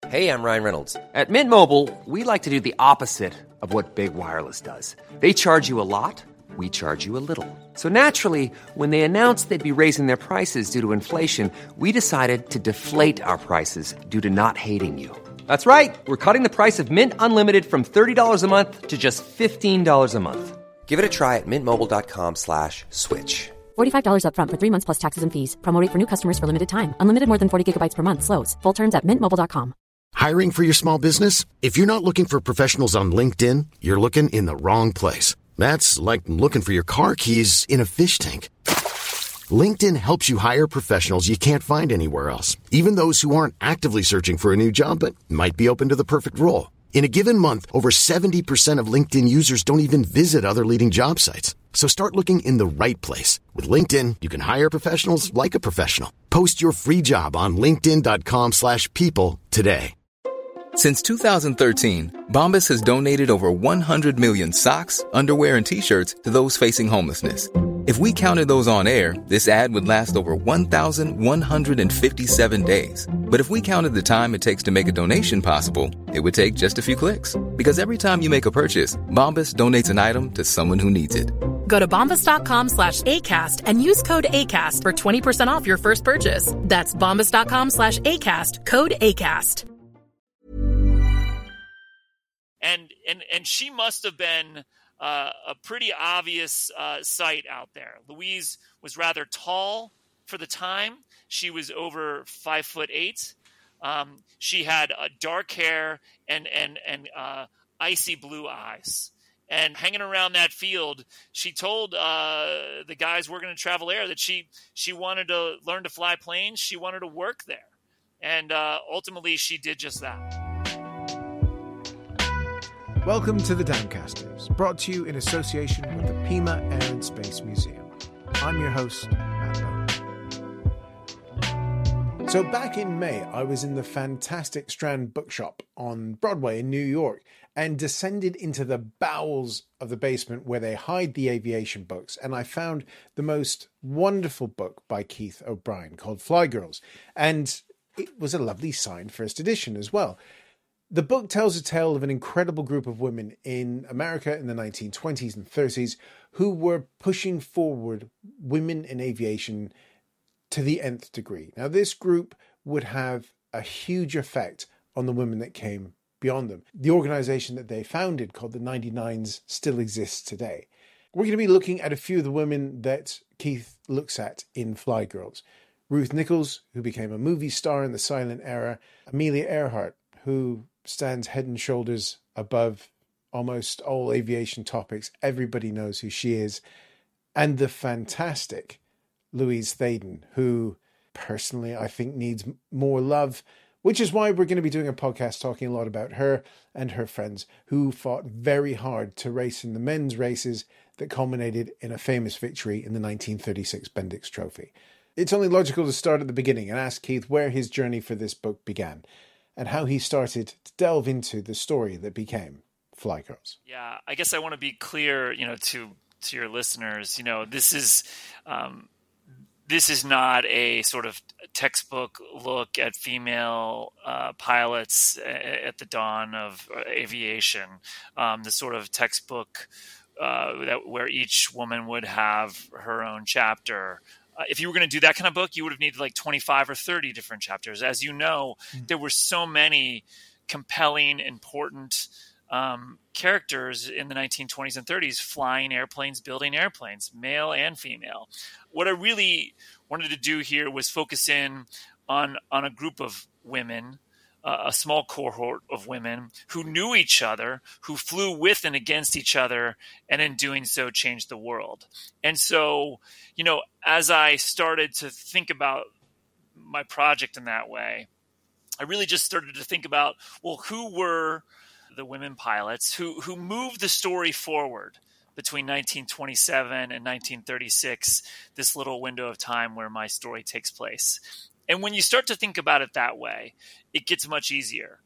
Hey, I'm Ryan Reynolds. At Mint Mobile, we like to do the opposite of what Big Wireless does. They charge you a lot, we charge you a little. So naturally, when they announced they'd be raising their prices due to inflation, we decided to deflate our prices due to not hating you. That's right. We're cutting the price of Mint Unlimited from $30 a month to just $15 a month. Give it a try at mintmobile.com/switch. $45 up front for 3 months plus taxes and fees. Promo rate for new customers for limited time. Unlimited more than 40 gigabytes per month. Slows full terms at mintmobile.com. Hiring for your small business? If you're not looking for professionals on LinkedIn, you're looking in the wrong place. That's like looking for your car keys in a fish tank. LinkedIn helps you hire professionals you can't find anywhere else, even those who aren't actively searching for a new job but might be open to the perfect role. In a given month, over 70% of LinkedIn users don't even visit other leading job sites. So start looking in the right place. With LinkedIn, you can hire professionals like a professional. Post your free job on linkedin.com/people today. Since 2013, Bombas has donated over 100 million socks, underwear, and T-shirts to those facing homelessness. If we counted those on air, this ad would last over 1,157 days. But if we counted the time it takes to make a donation possible, it would take just a few clicks. Because every time you make a purchase, Bombas donates an item to someone who needs it. Go to bombas.com/ACAST and use code ACAST for 20% off your first purchase. That's bombas.com/ACAST, code ACAST. And she must have been a pretty obvious sight out there. Louise was rather tall for the time. She was over 5'8". She had dark hair and icy blue eyes. And hanging around that field, she told the guys working in Travel Air that she wanted to learn to fly planes. She wanted to work there. And ultimately, she did just that. Welcome to the Downcasters, brought to you in association with the Pima Air and Space Museum. I'm your host, Matt Bowen. So back in May, I was in the fantastic Strand Bookshop on Broadway in New York and descended into the bowels of the basement where they hide the aviation books, and I found the most wonderful book by Keith O'Brien called Fly Girls, and it was a lovely signed first edition as well. The book tells a tale of an incredible group of women in America in the 1920s and 30s who were pushing forward women in aviation to the nth degree. Now, this group would have a huge effect on the women that came beyond them. The organization that they founded, called the 99s, still exists today. We're going to be looking at a few of the women that Keith looks at in Fly Girls. Ruth Nichols, who became a movie star in the silent era. Amelia Earhart, who stands head and shoulders above almost all aviation topics. Everybody knows who she is. And the fantastic Louise Thaden, who personally I think needs more love, which is why we're going to be doing a podcast talking a lot about her and her friends who fought very hard to race in the men's races that culminated in a famous victory in the 1936 Bendix Trophy. It's only logical to start at the beginning and ask Keith where his journey for this book began, and how he started to delve into the story that became Fly Girls. Yeah, I guess I want to be clear, to your listeners, this is not a sort of textbook look at female pilots at the dawn of aviation. The sort of textbook where each woman would have her own chapter. If you were going to do that kind of book, you would have needed like 25 or 30 different chapters. As you know, there were so many compelling, important characters in the 1920s and 30s flying airplanes, building airplanes, male and female. What I really wanted to do here was focus in on a group of women, a small cohort of women who knew each other, who flew with and against each other, and in doing so changed the world. And so, as I started to think about my project in that way, I really just started to think about, well, who were the women pilots who moved the story forward between 1927 and 1936, this little window of time where my story takes place. And when you start to think about it that way, it gets much easier.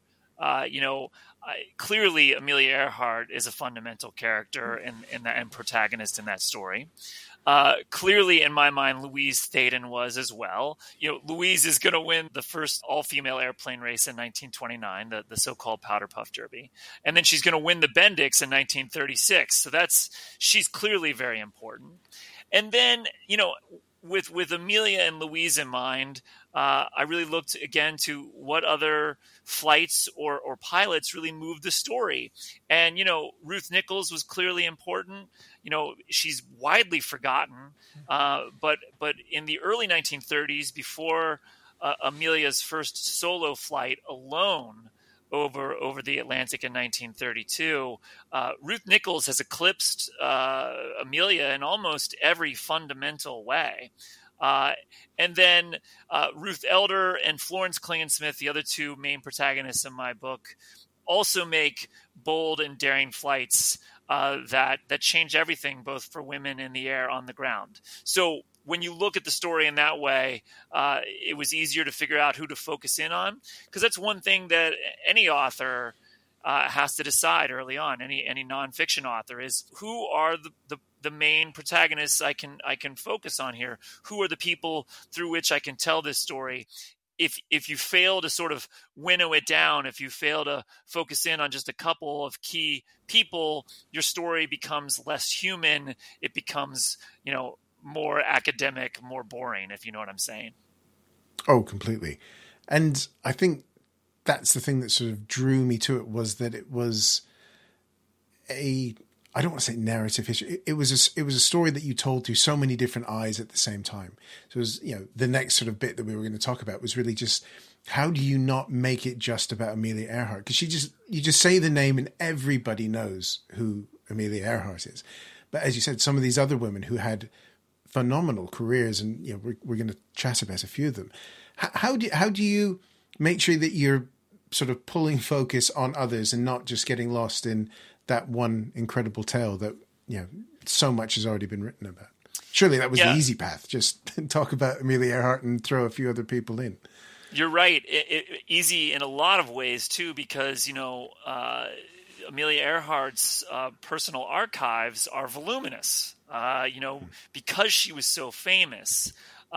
Clearly, Amelia Earhart is a fundamental character and protagonist in that story. Clearly, in my mind, Louise Thaden was as well. Louise is going to win the first all-female airplane race in 1929, the so-called Powder Puff Derby. And then she's going to win the Bendix in 1936. So she's clearly very important. And then, with Amelia and Louise in mind, I really looked again to what other flights or pilots really moved the story. And, Ruth Nichols was clearly important. She's widely forgotten. But in the early 1930s, before Amelia's first solo flight alone over the Atlantic in 1932, Ruth Nichols has eclipsed Amelia in almost every fundamental way. And then Ruth Elder and Florence Klingensmith, the other two main protagonists in my book, also make bold and daring flights that change everything, both for women in the air, on the ground. So when you look at the story in that way, it was easier to figure out who to focus in on, because that's one thing that any author has to decide early on. Any nonfiction author is, who are the main protagonists I can focus on here? Who are the people through which I can tell this story? If you fail to sort of winnow it down, if you fail to focus in on just a couple of key people, your story becomes less human. It becomes, more academic, more boring, if you know what I'm saying. Oh, completely. And I think that's the thing that sort of drew me to it, was that it was I don't want to say narrative history. It was a story that you told through so many different eyes at the same time. So it was, the next sort of bit that we were going to talk about was really just, how do you not make it just about Amelia Earhart? Because you just say the name and everybody knows who Amelia Earhart is. But as you said, some of these other women who had phenomenal careers, and we're going to chat about a few of them. How do you make sure that you're sort of pulling focus on others and not just getting lost in that one incredible tale that so much has already been written about? Surely that was the easy path. Just talk about Amelia Earhart and throw a few other people in. You're right. Easy in a lot of ways too, because Amelia Earhart's personal archives are voluminous. Because she was so famous,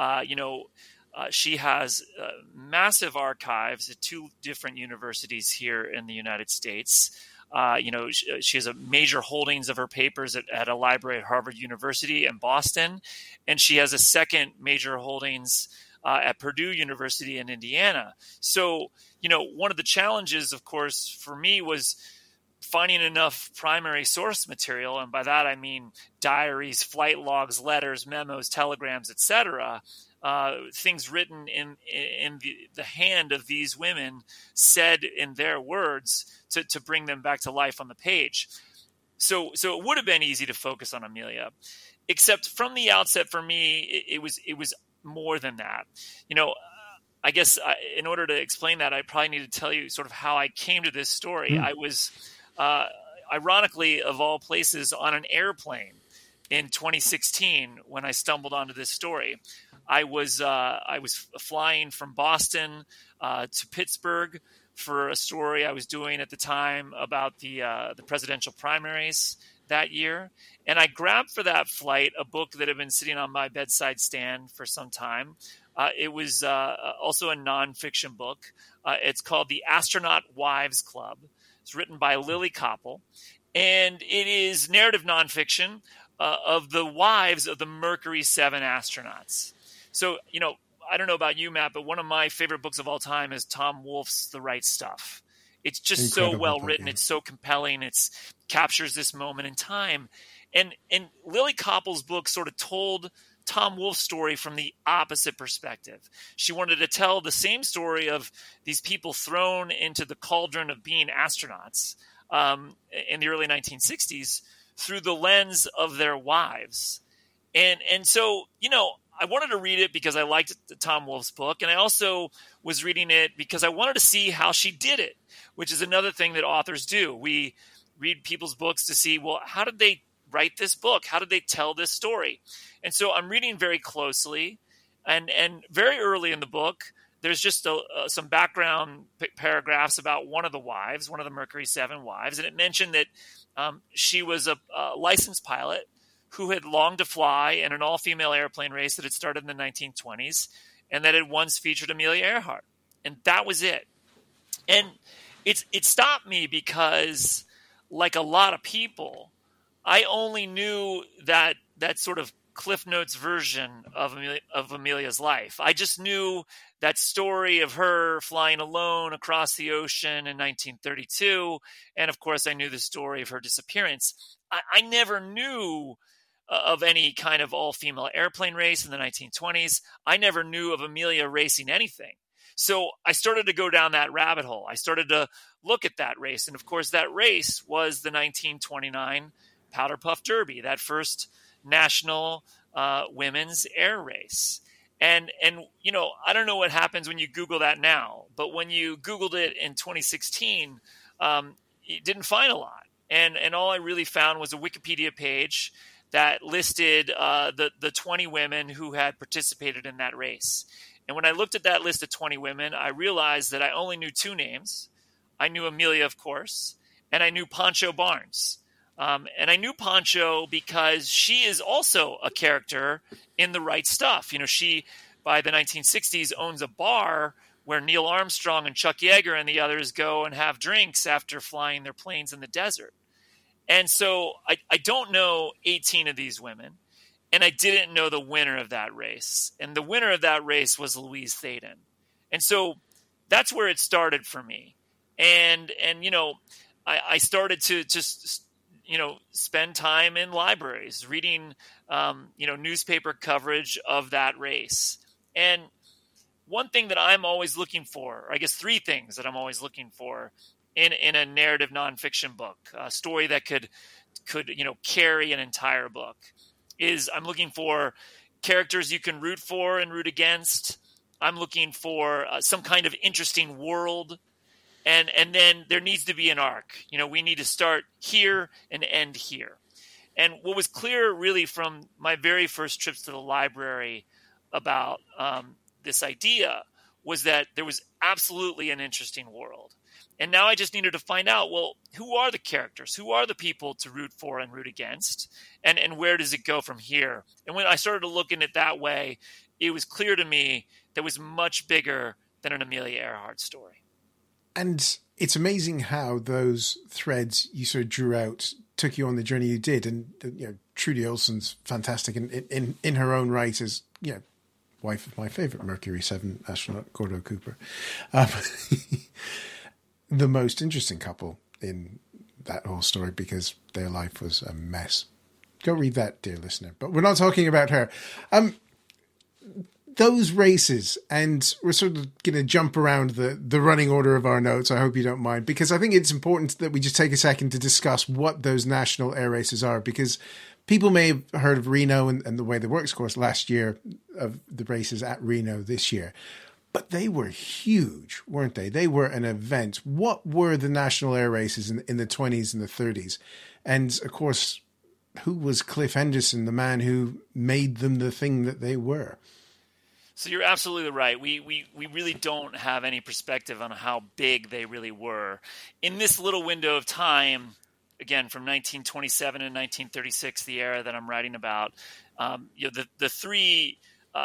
she has massive archives at two different universities here in the United States. She has a major holdings of her papers at a library at Harvard University in Boston, and she has a second major holdings at Purdue University in Indiana. So, one of the challenges, of course, for me was finding enough primary source material, and by that I mean diaries, flight logs, letters, memos, telegrams, etc., things written in the hand of these women, said in their words, to bring them back to life on the page. So it would have been easy to focus on Amelia, except from the outset for me, it was more than that. I guess in order to explain that, I probably need to tell you sort of how I came to this story. I was, ironically, of all places, on an airplane in 2016 when I stumbled onto this story. I was flying from Boston to Pittsburgh for a story I was doing at the time about the presidential primaries that year. And I grabbed for that flight a book that had been sitting on my bedside stand for some time. It was also a nonfiction book. It's called The Astronaut Wives Club. It's written by Lily Koppel, and it is narrative nonfiction of the wives of the Mercury 7 astronauts. So, I don't know about you, Matt, but one of my favorite books of all time is Tom Wolfe's The Right Stuff. It's just incredible, so well written. It's so compelling. It captures this moment in time. And Lily Koppel's book sort of told Tom Wolfe's story from the opposite perspective. She wanted to tell the same story of these people thrown into the cauldron of being astronauts in the early 1960s through the lens of their wives. And so, I wanted to read it because I liked Tom Wolfe's book, and I also was reading it because I wanted to see how she did it, which is another thing that authors do. We read people's books to see, well, how did they write this book? How did they tell this story? And so I'm reading very closely, and very early in the book, there's just some background paragraphs about one of the wives, one of the Mercury 7 wives, and it mentioned that she was a licensed pilot who had longed to fly in an all-female airplane race that had started in the 1920s and that had once featured Amelia Earhart. And that was it. And it stopped me because, like a lot of people, I only knew that sort of Cliff Notes version of Amelia's life. I just knew that story of her flying alone across the ocean in 1932. And of course, I knew the story of her disappearance. I never knew of any kind of all-female airplane race in the 1920s. I never knew of Amelia racing anything. So I started to go down that rabbit hole. I started to look at that race. And of course, that race was the 1929 Powder Puff Derby, that first national women's air race. And you know, I don't know what happens when you Google that now, but when you Googled it in 2016, you didn't find a lot. And all I really found was a Wikipedia page that listed the 20 women who had participated in that race. And when I looked at that list of 20 women, I realized that I only knew two names. I knew Amelia, of course, and I knew Pancho Barnes. And I knew Pancho because she is also a character in The Right Stuff. You know, she, by the 1960s, owns a bar where Neil Armstrong and Chuck Yeager and the others go and have drinks after flying their planes in the desert. And so I don't know 18 of these women, and I didn't know the winner of that race. And the winner of that race was Louise Thaden. And so that's where it started for me. And you know, I started to just, you know, spend time in libraries reading, you know, newspaper coverage of that race. And one thing that I'm always looking for, or I guess three things that I'm always looking for in a narrative nonfiction book, a story that could, you know, carry an entire book, is I'm looking for characters you can root for and root against. I'm looking for some kind of interesting world. And then there needs to be an arc. You know, we need to start here and end here. And what was clear really from my very first trips to the library about this idea was that there was absolutely an interesting world. And now I just needed to find out, well, who are the characters? Who are the people to root for and root against? And where does it go from here? And when I started to look at it that way, it was clear to me that it was much bigger than an Amelia Earhart story. And it's amazing how those threads you sort of drew out took you on the journey you did. And, you know, Trudy Olson's fantastic in her own right as, you know, wife of my favorite Mercury 7 astronaut, Gordo Cooper. The most interesting couple in that whole story because their life was a mess. Go read that, dear listener. But we're not talking about her. Those races, and we're sort of going to jump around the running order of our notes. I hope you don't mind, because I think it's important that we just take a second to discuss what those national air races are, because people may have heard of Reno and the Way That Works course last year, of the races at Reno this year. But they were huge, weren't they? They were an event. What were the national air races in the 20s and the 30s? And, of course, who was Cliff Henderson, the man who made them the thing that they were? So you're absolutely right. We really don't have any perspective on how big they really were. In this little window of time, again, from 1927 and 1936, the era that I'm writing about, you know, the three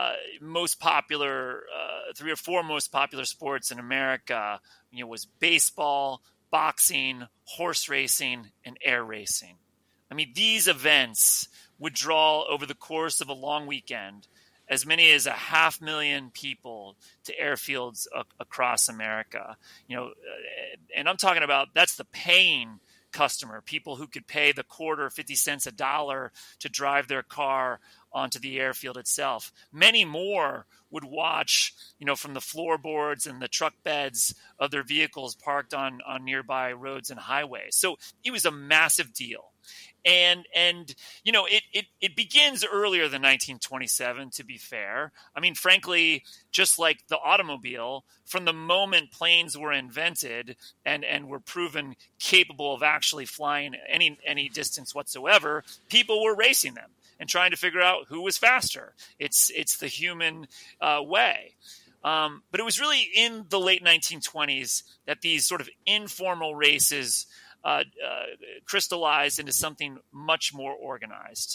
or four most popular sports in America, you know, was baseball, boxing, horse racing, and air racing. I mean, these events would draw over the course of a long weekend as many as 500,000 people to airfields across America. You know, and I'm talking about, that's the paying customer, people who could pay the quarter, 50 cents, $1 to drive their car onto the airfield itself. Many more would watch, you know, from the floorboards and the truck beds of their vehicles parked on nearby roads and highways. So it was a massive deal. And you know, it begins earlier than 1927, to be fair. I mean, frankly, just like the automobile, from the moment planes were invented and were proven capable of actually flying any distance whatsoever, people were racing them and trying to figure out who was faster. It's the human way. But it was really in the late 1920s that these sort of informal races crystallized into something much more organized.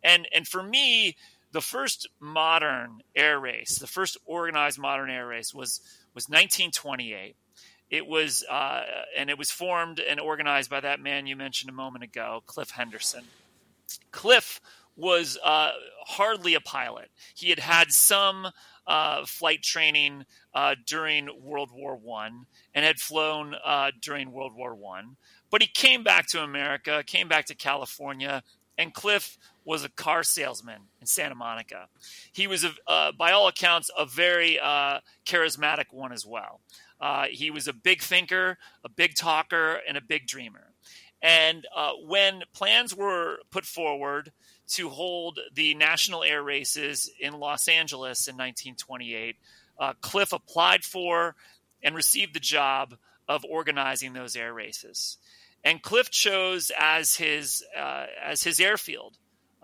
And for me, the first modern air race, the first organized modern air race was 1928. It was and it was formed and organized by that man you mentioned a moment ago, Cliff Henderson. Cliff was hardly a pilot. He had had some flight training during World War I and had flown during World War I. But he came back to America, came back to California, and Cliff was a car salesman in Santa Monica. He was, by all accounts, a very charismatic one as well. He was a big thinker, a big talker, and a big dreamer. And when plans were put forward to hold the national air races in Los Angeles in 1928, Cliff applied for and received the job of organizing those air races. And Cliff chose as his airfield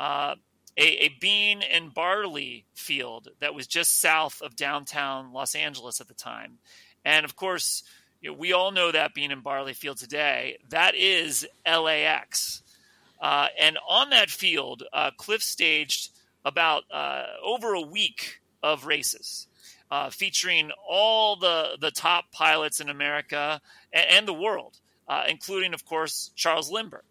a bean and barley field that was just south of downtown Los Angeles at the time. And of course, we all know that bean and barley field today. That is LAX. And on that field, Cliff staged about over a week of races, featuring all the top pilots in America and the world, including, of course, Charles Lindbergh.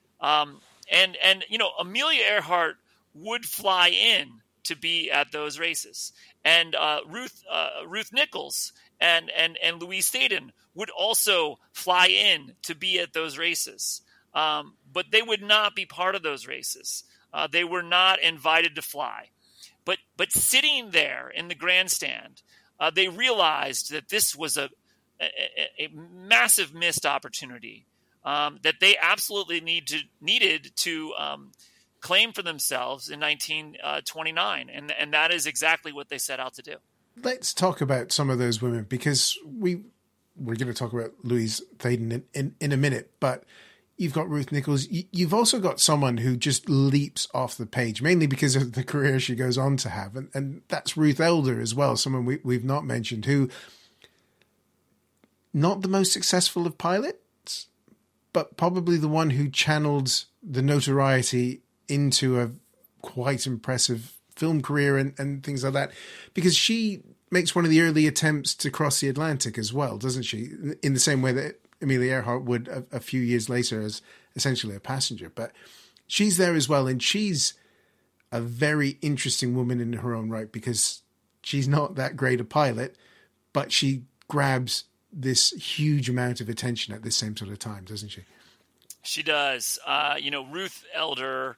And Amelia Earhart would fly in to be at those races. And Ruth Nichols and Louise Thaden would also fly in to be at those races. But they would not be part of those races. They were not invited to fly. But sitting there in the grandstand, they realized that this was a massive missed opportunity that they absolutely needed to claim for themselves in 1929. And that is exactly what they set out to do. Let's talk about some of those women, because we're going to talk about Louise Thaden in a minute, but you've got Ruth Nichols. You've also got someone who just leaps off the page, mainly because of the career she goes on to have. And that's Ruth Elder as well, someone we've not mentioned, who not the most successful of pilots, but probably the one who channeled the notoriety into a quite impressive film career and things like that, because she makes one of the early attempts to cross the Atlantic as well, doesn't she? In the same way that Amelia Earhart would a few years later as essentially a passenger. But she's there as well, and she's a very interesting woman in her own right, because she's not that great a pilot, but she grabs this huge amount of attention at the same sort of time, doesn't she? She does. Ruth Elder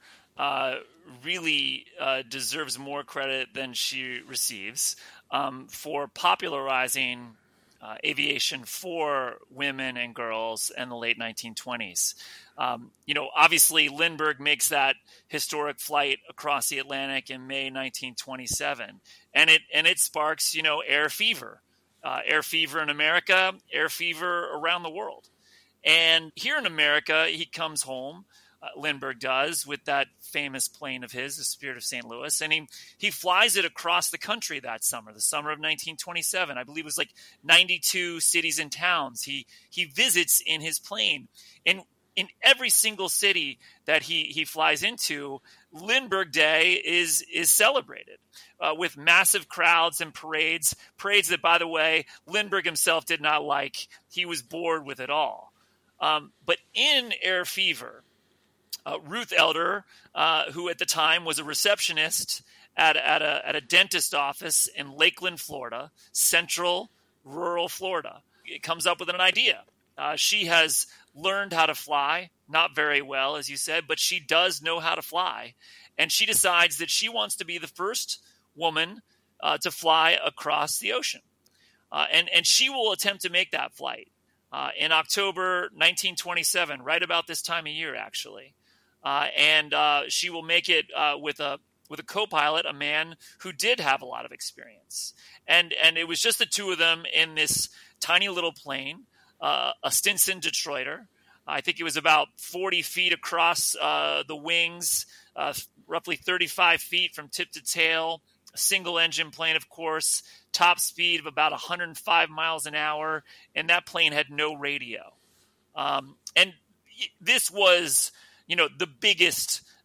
really deserves more credit than she receives for popularizing aviation for women and girls in the late 1920s. Obviously Lindbergh makes that historic flight across the Atlantic in May 1927, and it sparks, air fever in America, air fever around the world. And here in America, he comes home, Lindbergh does, with that famous plane of his, the Spirit of St. Louis, and he flies it across the country that summer, the summer of 1927. I believe it was like 92 cities and towns he visits in his plane. And in every single city that he flies into, Lindbergh Day is celebrated with massive crowds and parades that, by the way, Lindbergh himself did not like. He was bored with it all. But in air fever, Ruth Elder, who at the time was a receptionist at a dentist office in Lakeland, Florida, central rural Florida, comes up with an idea. She has learned how to fly, not very well, as you said, but she does know how to fly. And she decides that she wants to be the first woman to fly across the ocean. And she will attempt to make that flight in October 1927, right about this time of year, actually. And she will make it with a co-pilot, a man who did have a lot of experience. And it was just the two of them in this tiny little plane, a Stinson Detroiter. I think it was about 40 feet across the wings, roughly 35 feet from tip to tail, a single-engine plane, of course, top speed of about 105 miles an hour, and that plane had no radio. And this was, the biggest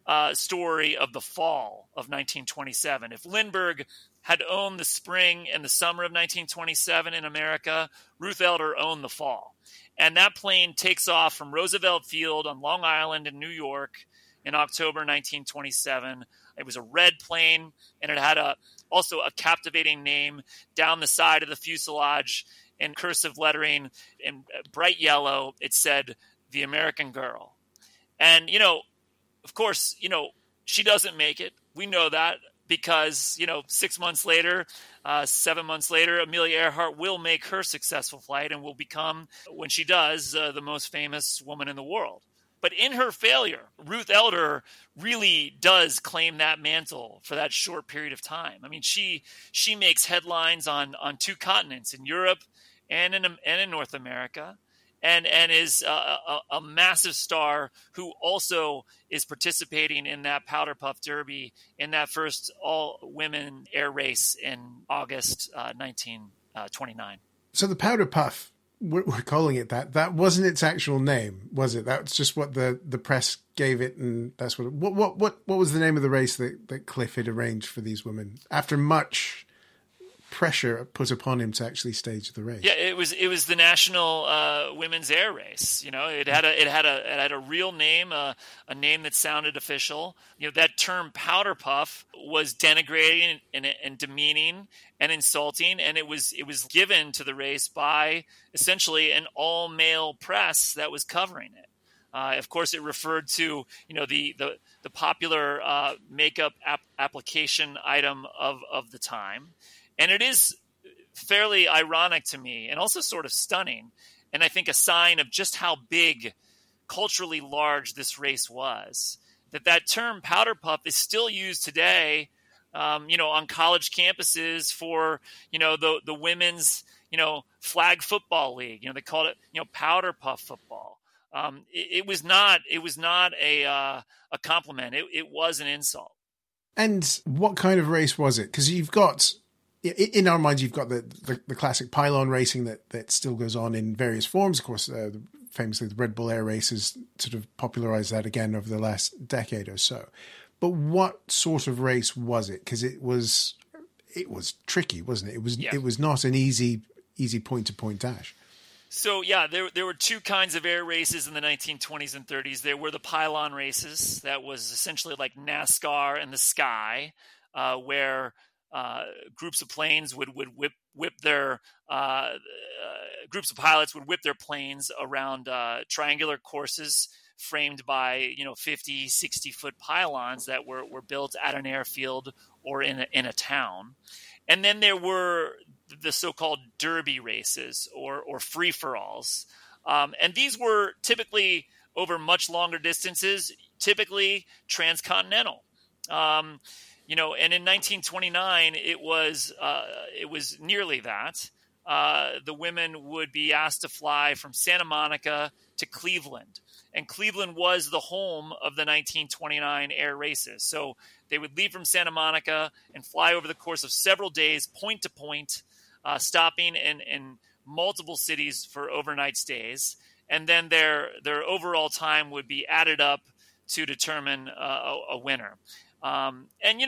story of the fall of 1927. If Lindbergh had owned the spring and the summer of 1927 in America, Ruth Elder owned the fall. And that plane takes off from Roosevelt Field on Long Island in New York in October 1927. It was a red plane, and it had also a captivating name down the side of the fuselage in cursive lettering in bright yellow. It said, "The American Girl." And, of course, she doesn't make it. We know that because, 6 months later, 7 months later, Amelia Earhart will make her successful flight and will become, when she does, the most famous woman in the world. But in her failure, Ruth Elder really does claim that mantle for that short period of time. I mean, she makes headlines on two continents, in Europe and in North America, and is a massive star who also is participating in that Powder Puff Derby in that first all-women air race in August 1929. So the Powder Puff, we're calling it that. That wasn't its actual name, was it? That's just what the press gave it, and that's what was the name of the race that Cliff had arranged for these women after much pressure put upon him to actually stage the race? Yeah, it was the National Women's Air Race. It had a real name, a name that sounded official. That term Powder Puff was denigrating and demeaning and insulting, and it was given to the race by essentially an all-male press that was covering it. Of course, it referred to the popular makeup application item of the time. And it is fairly ironic to me and also sort of stunning, and I think a sign of just how big, culturally large this race was, that term Powder Puff is still used today, on college campuses for, the women's, flag football league. They called it, Powder Puff football. It was not a compliment. It was an insult. And what kind of race was it? Because you've got... in our minds, you've got the classic pylon racing that still goes on in various forms. Of course, famously, the Red Bull Air Race has sort of popularized that again over the last decade or so. But what sort of race was it? Because it was tricky, wasn't it? It was not an easy point-to-point dash. So, there were two kinds of air races in the 1920s and 30s. There were the pylon races. That was essentially like NASCAR in the sky, where groups of planes would whip their groups of pilots would whip their planes around triangular courses framed by 50, 60-foot pylons that were built at an airfield or in a town. And then there were the so-called derby races or free-for-alls. And these were typically over much longer distances, typically transcontinental. And in 1929, it was nearly that. The women would be asked to fly from Santa Monica to Cleveland. And Cleveland was the home of the 1929 air races. So they would leave from Santa Monica and fly over the course of several days, point to point, stopping in multiple cities for overnight stays. And then their overall time would be added up to determine a winner. And,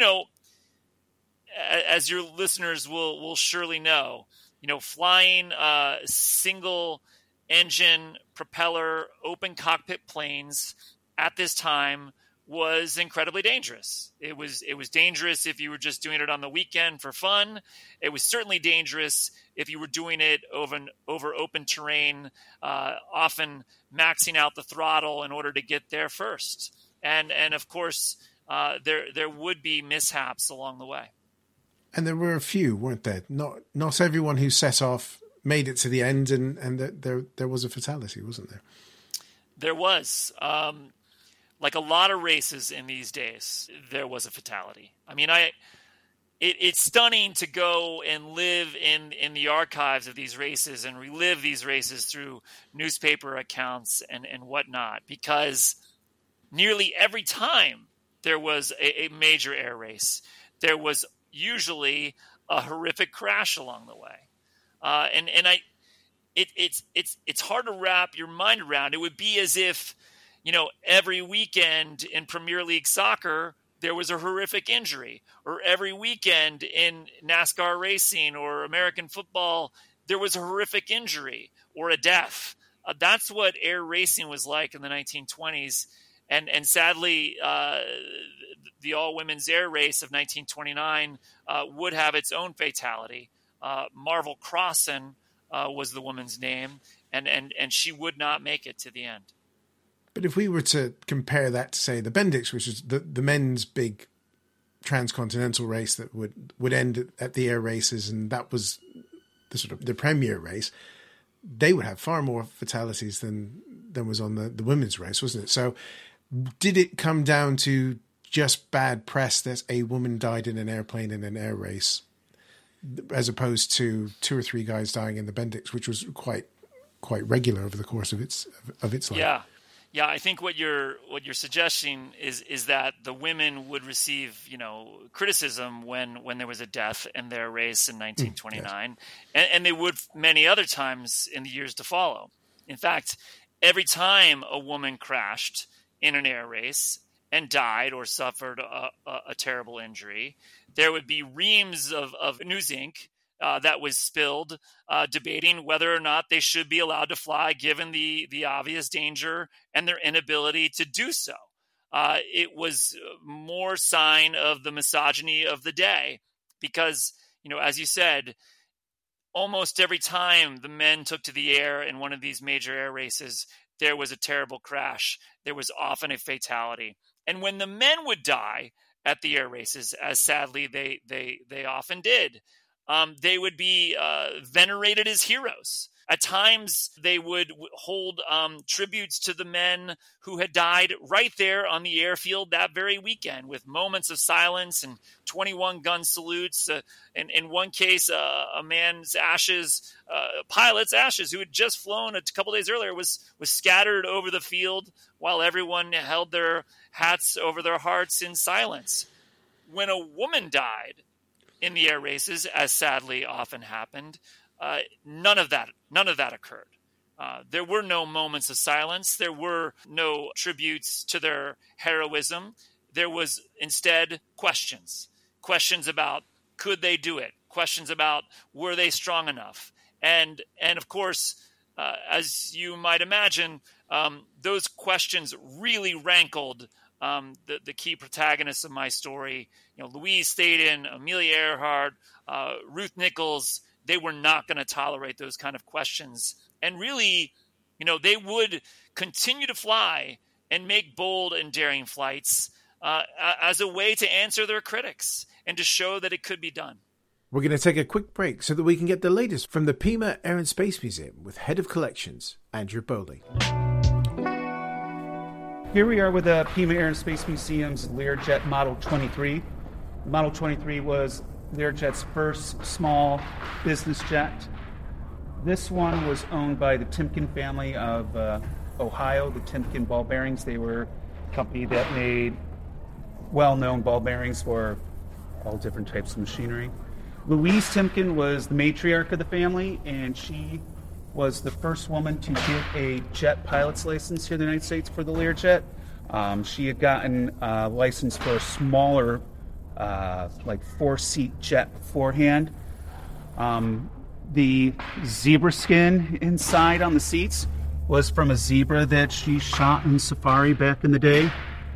as your listeners will surely know, flying single engine propeller open cockpit planes at this time was incredibly dangerous. It was dangerous if you were just doing it on the weekend for fun. It was certainly dangerous if you were doing it over open terrain, often maxing out the throttle in order to get there first. And of course, there would be mishaps along the way. And there were a few, weren't there? Not everyone who set off made it to the end, and there was a fatality, wasn't there? There was. Like a lot of races in these days, there was a fatality. I mean, it's stunning to go and live in the archives of these races and relive these races through newspaper accounts and whatnot, because nearly every time there was a major air race, there was usually a horrific crash along the way. It's hard to wrap your mind around. It would be as if, every weekend in Premier League soccer, there was a horrific injury, or every weekend in NASCAR racing or American football, there was a horrific injury or a death. That's what air racing was like in the 1920s. And sadly, the all-women's air race of 1929 would have its own fatality. Marvel Crossan was the woman's name, and she would not make it to the end. But if we were to compare that to, say, the Bendix, which is the men's big transcontinental race that would end at the air races, and that was the premier race, they would have far more fatalities than was on the women's race, wasn't it? So did it come down to just bad press that a woman died in an airplane in an air race, as opposed to 2 or 3 guys dying in the Bendix, which was quite regular over the course of its life? Yeah, I think what you're suggesting is that the women would receive, criticism when there was a death in their race in 1929, yes. and they would many other times in the years to follow. In fact, every time a woman crashed in an air race and died or suffered a terrible injury, there would be reams of news ink that was spilled, debating whether or not they should be allowed to fly given the obvious danger and their inability to do so. It was more sign of the misogyny of the day because, as you said, almost every time the men took to the air in one of these major air races, there was a terrible crash. There was often a fatality. And when the men would die at the air races, as sadly they often did, they would be venerated as heroes. At times, they would hold tributes to the men who had died right there on the airfield that very weekend, with moments of silence and 21-gun salutes. In one case, a man's ashes, pilot's ashes, who had just flown a couple days earlier, was scattered over the field while everyone held their hats over their hearts in silence. When a woman died in the air races, as sadly often happened, none of that occurred. There were no moments of silence. There were no tributes to their heroism. There was instead questions about could they do it? Questions about were they strong enough? And of course, as you might imagine, those questions really rankled the key protagonists of my story. Louise Staden, Amelia Earhart, Ruth Nichols. They were not going to tolerate those kind of questions. And really, they would continue to fly and make bold and daring flights as a way to answer their critics and to show that it could be done. We're going to take a quick break so that we can get the latest from the Pima Air and Space Museum with Head of Collections, Andrew Bowley. Here we are with the Pima Air and Space Museum's Learjet Model 23. Model 23 was Learjet's first small business jet. This one was owned by the Timken family of Ohio, the Timken ball bearings. They were a company that made well-known ball bearings for all different types of machinery. Louise Timken was the matriarch of the family, and she was the first woman to get a jet pilot's license here in the United States for the Learjet. She had gotten a license for a smaller, 4-seat jet beforehand. The zebra skin inside on the seats was from a zebra that she shot in safari back in the day.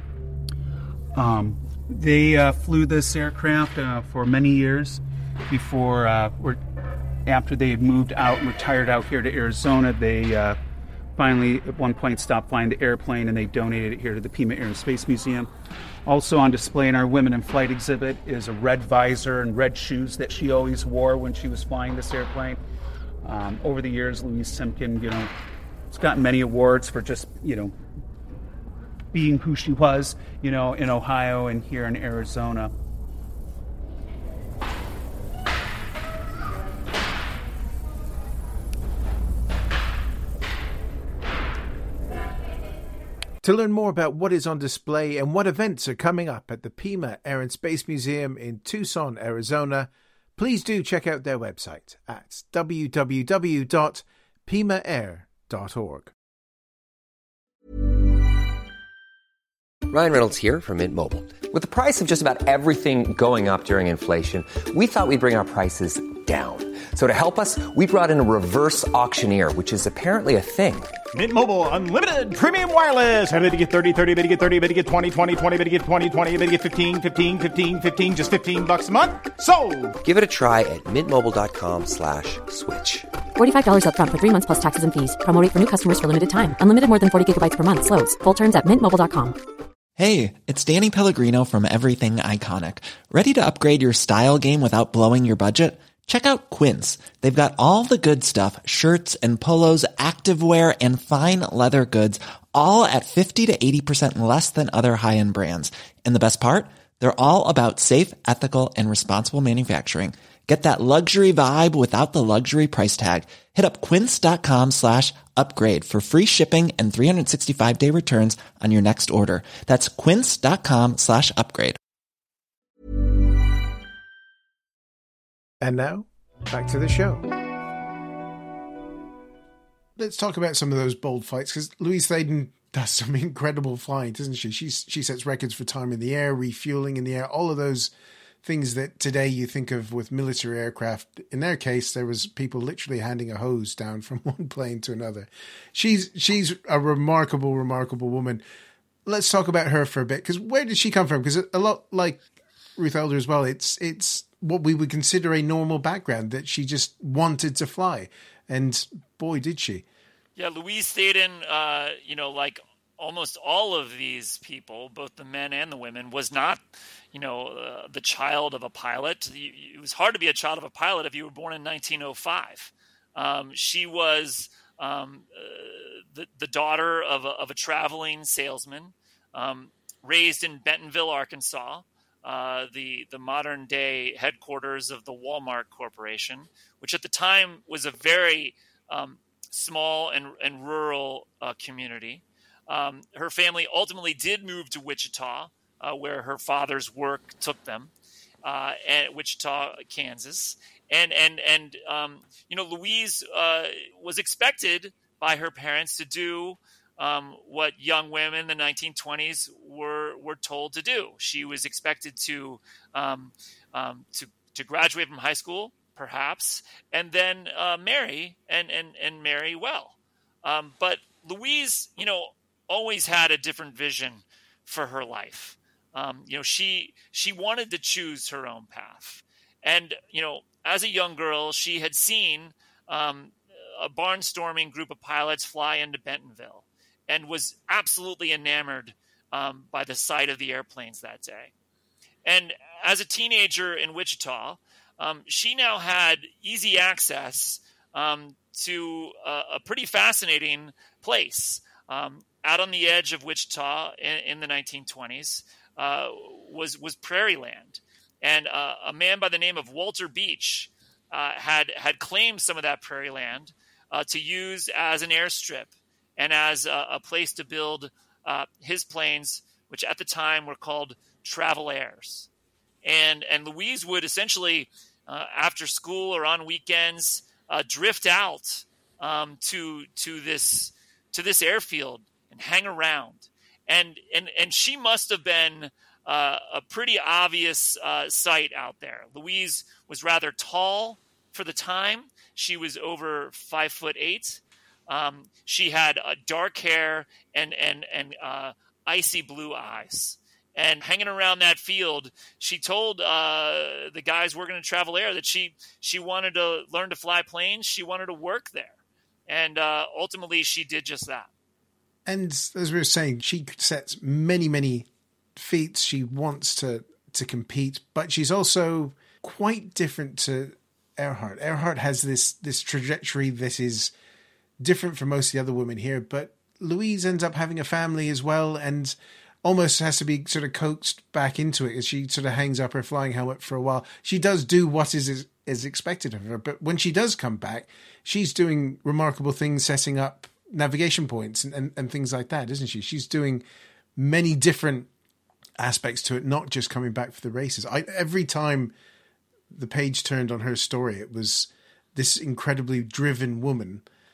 They flew this aircraft for many years before, after they had moved out and retired out here to Arizona. They finally, at one point, stopped flying the airplane, and they donated it here to the Pima Air and Space Museum. Also on display in our Women in Flight exhibit is a red visor and red shoes that she always wore when she was flying this airplane. Over the years, Louise Timken, has gotten many awards for just, being who she was, in Ohio and here in Arizona. To learn more about what is on display and what events are coming up at the Pima Air and Space Museum in Tucson, Arizona, please do check out their website at www.pimaair.org. Ryan Reynolds here from Mint Mobile. With the price of just about everything going up during inflation, we thought we'd bring our prices down. So to help us, we brought in a reverse auctioneer, which is apparently a thing. Mint Mobile Unlimited Premium Wireless. How to get 30, 30, bit to get 30, bit to get 20, 20, 20, bit to get 20, 20, bit to get 15, 15, 15, 15, just $15 a month? Sold! Give it a try at mintmobile.com/switch. $45 up front for 3 months plus taxes and fees. Promo rate for new customers for limited time. Unlimited more than 40 gigabytes per month. Slows full terms at mintmobile.com. Hey, it's Danny Pellegrino from Everything Iconic. Ready to upgrade your style game without blowing your budget? Check out Quince. They've got all the good stuff, shirts and polos, activewear, and fine leather goods, all at 50 to 80% less than other high-end brands. And the best part? They're all about safe, ethical, and responsible manufacturing. Get that luxury vibe without the luxury price tag. Hit up quince.com/upgrade for free shipping and 365-day returns on your next order. That's quince.com/upgrade. And now, back to the show. Let's talk about some of those bold fights, because Louise Thaden does some incredible flying, doesn't she? She sets records for time in the air, refueling in the air, all of those things that today you think of with military aircraft. In their case, there was people literally handing a hose down from one plane to another. She's a remarkable, remarkable woman. Let's talk about her for a bit, because where did she come from? Because a lot like Ruth Elder as well, it's what we would consider a normal background, that she just wanted to fly. And boy, did she. Yeah, Louise Thaden, like almost all of these people, both the men and the women, was not, the child of a pilot. It was hard to be a child of a pilot if you were born in 1905. She was the daughter of a traveling salesman, raised in Bentonville, Arkansas, the modern day headquarters of the Walmart Corporation, which at the time was a very small and rural community. Her family ultimately did move to Wichita, where her father's work took them, at Wichita, Kansas. And Louise was expected by her parents to do what young women in the 1920s were told to do. She was expected to graduate from high school, perhaps, and then marry and marry well. But Louise, always had a different vision for her life. She wanted to choose her own path, and as a young girl, she had seen a barnstorming group of pilots fly into Bentonville, and was absolutely enamored by the sight of the airplanes that day. And as a teenager in Wichita, she now had easy access to a pretty fascinating place. Out on the edge of Wichita in the 1920s was prairie land. And a man by the name of Walter Beach had claimed some of that prairie land to use as an airstrip and as a place to build his planes, which at the time were called Travel Airs. And Louise would essentially, after school or on weekends, drift out to this airfield and hang around. And she must have been a pretty obvious sight out there. Louise was rather tall for the time. She was over 5'8". She had dark hair and icy blue eyes. And hanging around that field, she told the guys working in Travel Air that she wanted to learn to fly planes. She wanted to work there. And ultimately, she did just that. And as we were saying, she sets many, many feats. She wants to compete, but she's also quite different to Earhart. Earhart has this trajectory that is different from most of the other women here, but Louise ends up having a family as well, and almost has to be sort of coaxed back into it as she sort of hangs up her flying helmet for a while. She does do what is expected of her, but when she does come back, she's doing remarkable things, setting up navigation points and things like that, isn't she? She's doing many different aspects to it, not just coming back for the races. Every time the page turned on her story, it was this incredibly driven woman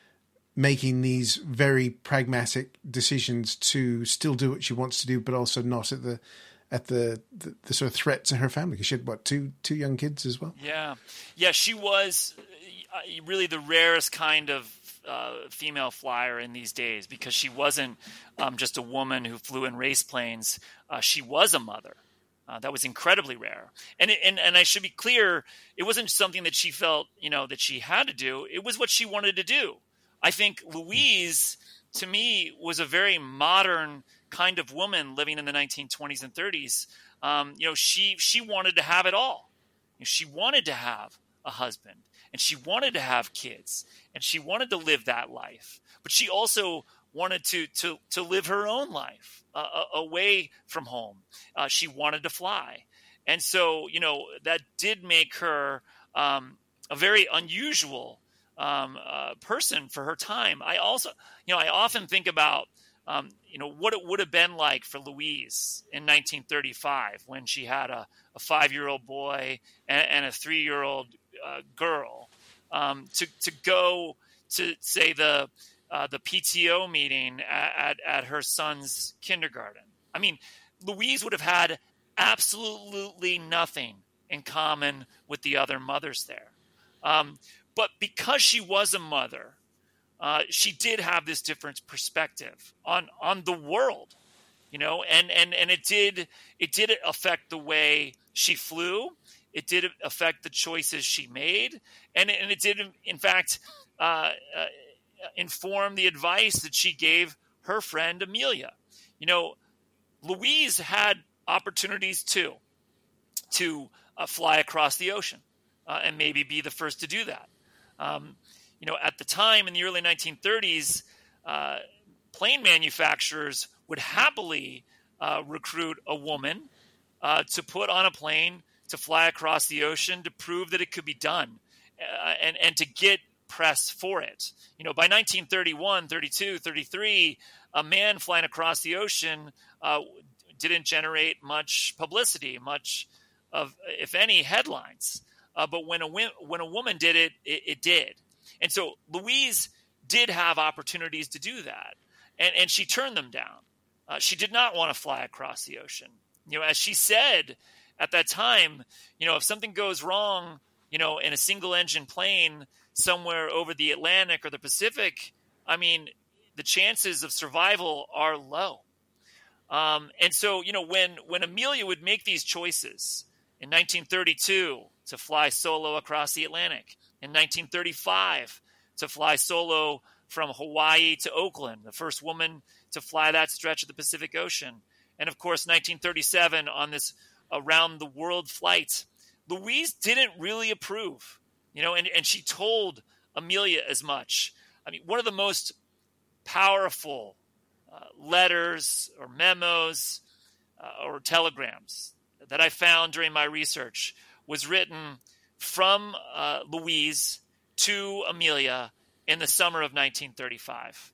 making these very pragmatic decisions to still do what she wants to do, but also not at the sort of threat to her family, because she had two young kids as well. Yeah, she was really the rarest kind of female flyer in these days, because she wasn't just a woman who flew in race planes. She was a mother. That was incredibly rare. And I should be clear, it wasn't something that she felt, that she had to do. It was what she wanted to do. I think Louise, to me, was a very modern kind of woman living in the 1920s and 30s. She wanted to have it all. She wanted to have a husband, and she wanted to have kids, and she wanted to live that life. But she also wanted to live her own life away from home. She wanted to fly. And so, that did make her a very unusual person for her time. I also, I often think about, what it would have been like for Louise in 1935 when she had a 5-year-old boy and a 3-year-old girl, to go to, say, the PTO meeting at her son's kindergarten. I mean, Louise would have had absolutely nothing in common with the other mothers there. But because she was a mother, she did have this different perspective on the world, and it did affect the way she flew. It did affect the choices she made, and it did, in fact, inform the advice that she gave her friend Amelia. Louise had opportunities too to fly across the ocean and maybe be the first to do that. At the time in the early 1930s, plane manufacturers would happily recruit a woman to put on a plane to fly across the ocean to prove that it could be done, and to get press for it. By 1931, 32, 33, a man flying across the ocean didn't generate much publicity, much of, if any, headlines. But when a woman did it, it did. And so Louise did have opportunities to do that, and she turned them down. She did not want to fly across the ocean. As she said at that time, if something goes wrong, in a single engine plane somewhere over the Atlantic or the Pacific, I mean, the chances of survival are low. And so, when Amelia would make these choices in 1932 to fly solo across the Atlantic, in 1935 to fly solo from Hawaii to Oakland, the first woman to fly that stretch of the Pacific Ocean, and of course 1937 on this around the world flight, Louise didn't really approve, and she told Amelia as much. I mean, one of the most powerful letters or memos or telegrams that I found during my research was written from Louise to Amelia in the summer of 1935.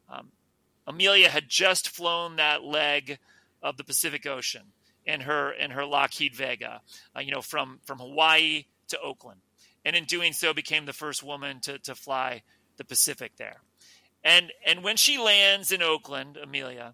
Amelia had just flown that leg of the Pacific Ocean in her Lockheed Vega, from Hawaii to Oakland, and in doing so became the first woman to fly the Pacific there. And when she lands in Oakland, Amelia,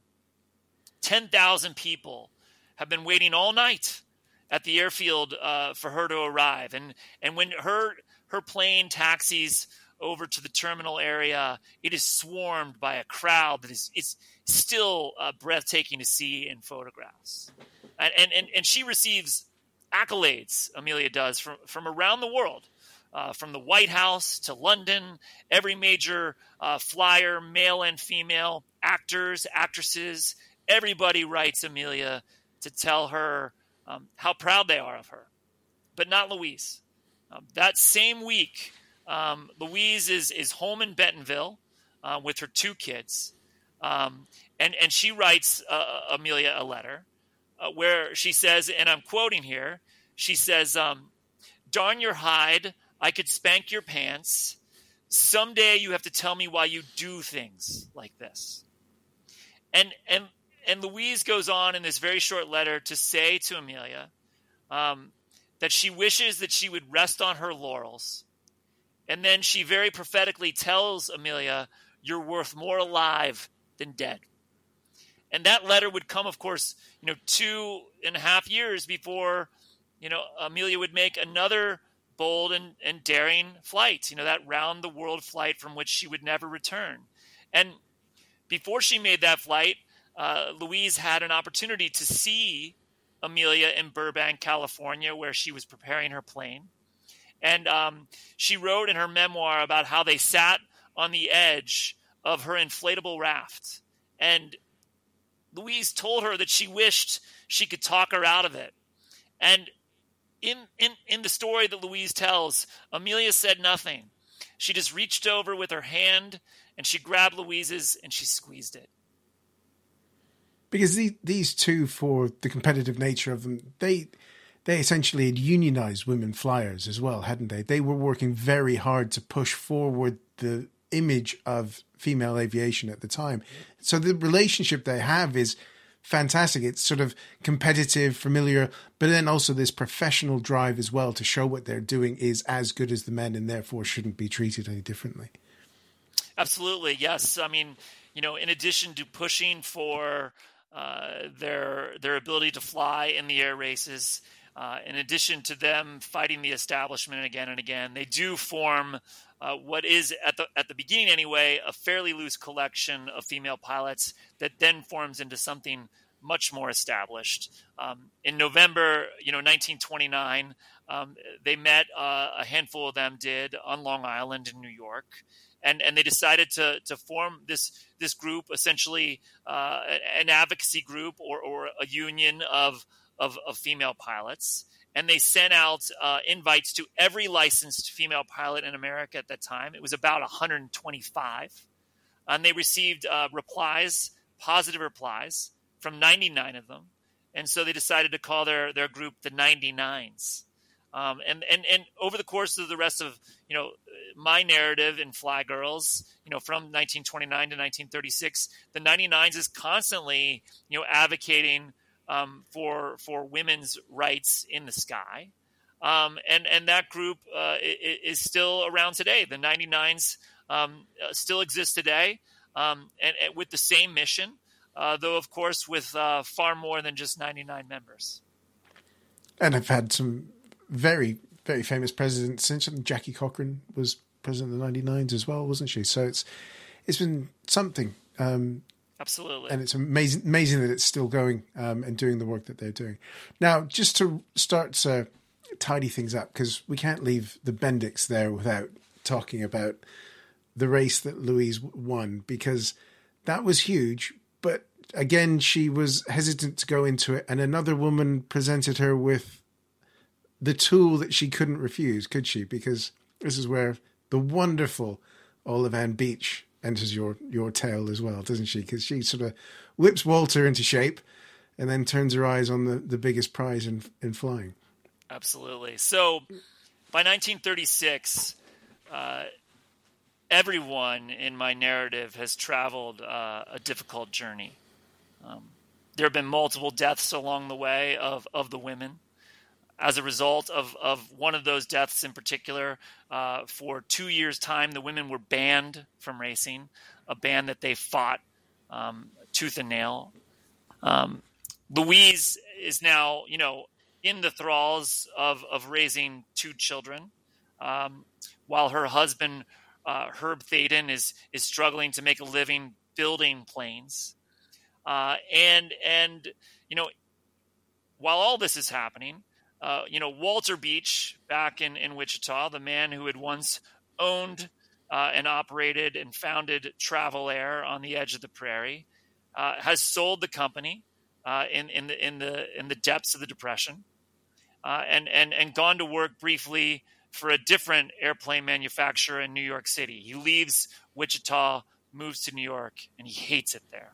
10,000 people have been waiting all night at the airfield for her to arrive. And when her plane taxis over to the terminal area, it is swarmed by a crowd that is still breathtaking to see in photographs. And she receives accolades, Amelia does, from around the world. From the White House to London, every major flyer, male and female, actors, actresses, everybody writes Amelia to tell her how proud they are of her, but not Louise. That same week, Louise is home in Bentonville with her 2 kids, and she writes Amelia a letter where she says, and I'm quoting here, she says, "Darn your hide, I could spank your pants. Someday you have to tell me why you do things like this." And Louise goes on in this very short letter to say to Amelia that she wishes that she would rest on her laurels. And then she very prophetically tells Amelia you're worth more alive than dead. And that letter would come, of course, 2.5 years before, Amelia would make another bold and daring flight, that round the world flight from which she would never return. And before she made that flight, Louise had an opportunity to see Amelia in Burbank, California, where she was preparing her plane. And she wrote in her memoir about how they sat on the edge of her inflatable raft. And Louise told her that she wished she could talk her out of it. And in the story that Louise tells, Amelia said nothing. She just reached over with her hand and she grabbed Louise's and she squeezed it. Because these two, for the competitive nature of them, they essentially had unionized women flyers as well, hadn't they? They were working very hard to push forward the image of female aviation at the time. So the relationship they have is fantastic. It's sort of competitive, familiar, but then also this professional drive as well to show what they're doing is as good as the men and therefore shouldn't be treated any differently. Absolutely, yes. I mean, in addition to pushing for their ability to fly in the air races, in addition to them fighting the establishment again and again, they do form what is, at the beginning anyway, a fairly loose collection of female pilots that then forms into something much more established. In November, 1929, they met, a handful of them did, on Long Island in New York. And they decided to form this group, essentially an advocacy group or a union of female pilots. And they sent out invites to every licensed female pilot in America at that time. It was about 125. And they received positive replies from 99 of them. And so they decided to call their group the 99s. And over the course of the rest of, my narrative in Fly Girls, from 1929 to 1936, the 99s is constantly, advocating for women's rights in the sky. And that group is still around today. The 99s still exist today, and with the same mission, though, of course, with far more than just 99 members. And I've had some very, very famous presidents since. Jackie Cochran was president of the 99s as well, wasn't she? So it's been something. Absolutely. And it's amazing that it's still going and doing the work that they're doing. Now, just to start to tidy things up, because we can't leave the Bendix there without talking about the race that Louise won, because that was huge. But again, she was hesitant to go into it. And another woman presented her with the tool that she couldn't refuse, could she? Because this is where the wonderful Olive Ann Beach enters your tale as well, doesn't she? Because she sort of whips Walter into shape and then turns her eyes on the biggest prize in flying. Absolutely. So by 1936, everyone in my narrative has traveled a difficult journey. There have been multiple deaths along the way of the women. As a result of one of those deaths in particular, for 2 years' time, the women were banned from racing, a ban that they fought tooth and nail. Louise is now, in the thralls of raising 2 children, while her husband, Herb Thaden, is struggling to make a living building planes. And while all this is happening, Walter Beach, back in Wichita, the man who had once owned and operated and founded Travel Air on the edge of the prairie, has sold the company in the depths of the Depression, and gone to work briefly for a different airplane manufacturer in New York City. He leaves Wichita, moves to New York, and he hates it there.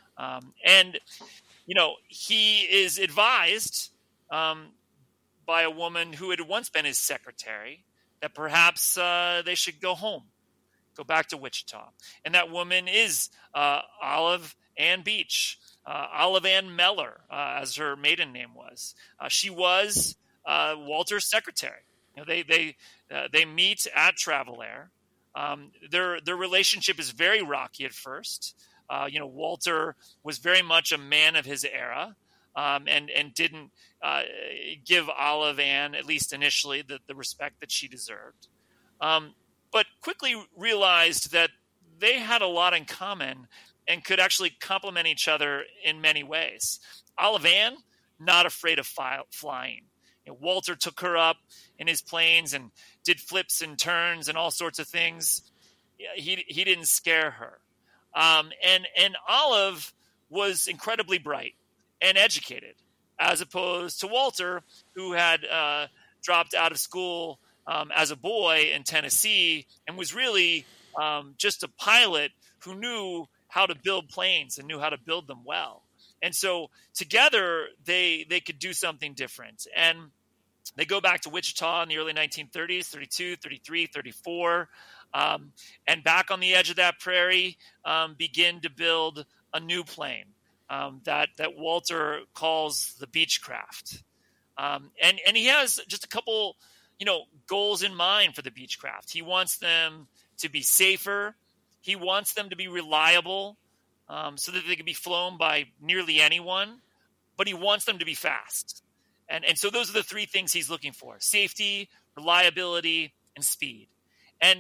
He is advised by a woman who had once been his secretary that perhaps they should go home, go back to Wichita. And that woman is Olive Ann Beach, Olive Ann Meller, as her maiden name was. She was Walter's secretary. They meet at Travel Air, Their relationship is very rocky at first. Walter was very much a man of his era, and didn't give Olive Ann, at least initially, the respect that she deserved. But quickly realized that they had a lot in common and could actually complement each other in many ways. Olive Ann, not afraid of flying. Walter took her up in his planes and did flips and turns and all sorts of things. He didn't scare her. And Olive was incredibly bright and educated, as opposed to Walter, who had dropped out of school as a boy in Tennessee and was really just a pilot who knew how to build planes and knew how to build them well. And so together they could do something different. And they go back to Wichita in the early 1930s, 32, 33, 34, and back on the edge of that prairie begin to build a new plane that Walter calls the Beechcraft. And he has just a couple, goals in mind for the Beechcraft. He wants them to be safer. He wants them to be reliable so that they can be flown by nearly anyone, but he wants them to be fast. And so those are the three things he's looking for: safety, reliability, and speed. And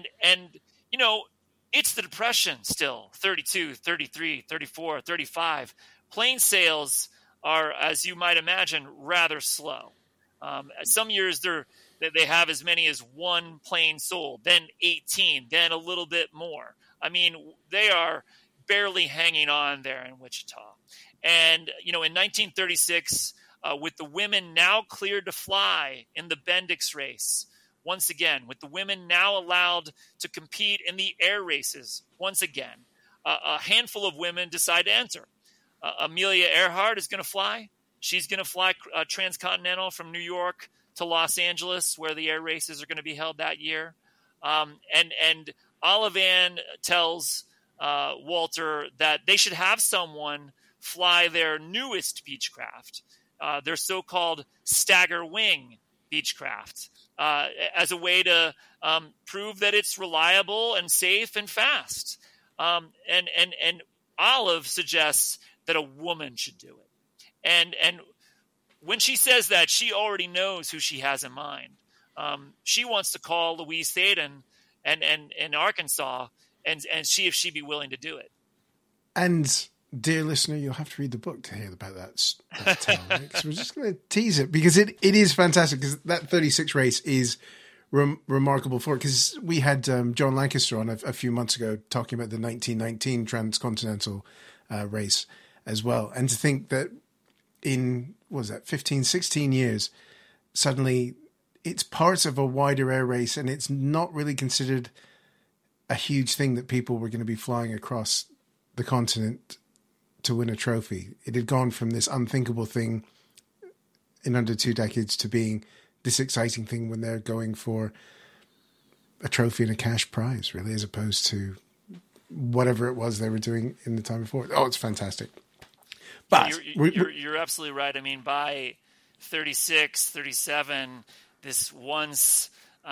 it's the Depression still, 32, 33, 34, 35. Plane sales are, as you might imagine, rather slow. Some years they have as many as one plane sold, then 18, then a little bit more. I mean, they are barely hanging on there in Wichita. And, in 1936, with the women now cleared to fly in the Bendix race, once again, with the women now allowed to compete in the air races, once again, a handful of women decide to enter. Amelia Earhart is going to fly. She's going to fly transcontinental from New York to Los Angeles, where the air races are going to be held that year. And Olive Ann tells Walter that they should have someone fly their newest Beechcraft, their so-called stagger wing Beechcraft, as a way to prove that it's reliable and safe and fast. And Olive suggests that a woman should do it. And when she says that, she already knows who she has in mind. She wants to call Louise Thaden and in Arkansas and see if she'd be willing to do it. And dear listener, you'll have to read the book to hear about that tale. Right? So we're just going to tease it because it is fantastic, because that 36 race is remarkable for it. Because we had John Lancaster on a few months ago talking about the 1919 transcontinental race as well. And to think that in, 15, 16 years, suddenly it's part of a wider air race and it's not really considered a huge thing that people were going to be flying across the continent to win a trophy. It had gone from this unthinkable thing in under 2 decades to being this exciting thing when they're going for a trophy and a cash prize, really, as opposed to whatever it was they were doing in the time before. Oh, it's fantastic. But you're absolutely right. I mean, by 36, 37, this once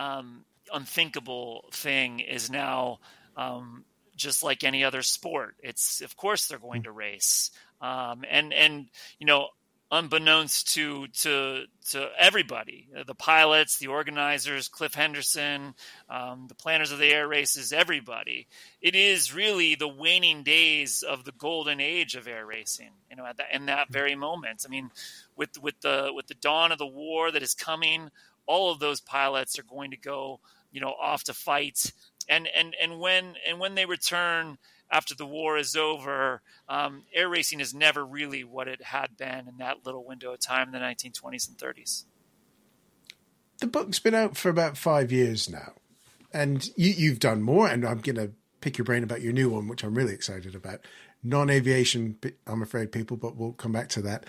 unthinkable thing is now just like any other sport. It's, of course, they're going to race, and unbeknownst to everybody, the pilots, the organizers, Cliff Henderson, the planners of the air races, everybody. It is really the waning days of the golden age of air racing. In that very moment. I mean, with the dawn of the war that is coming, all of those pilots are going to go, off to fight. And when they return after the war is over, air racing is never really what it had been in that little window of time in the 1920s and 30s. The book's been out for about 5 years now, and you've done more, and I'm going to pick your brain about your new one, which I'm really excited about. Non-aviation, I'm afraid, people, but we'll come back to that.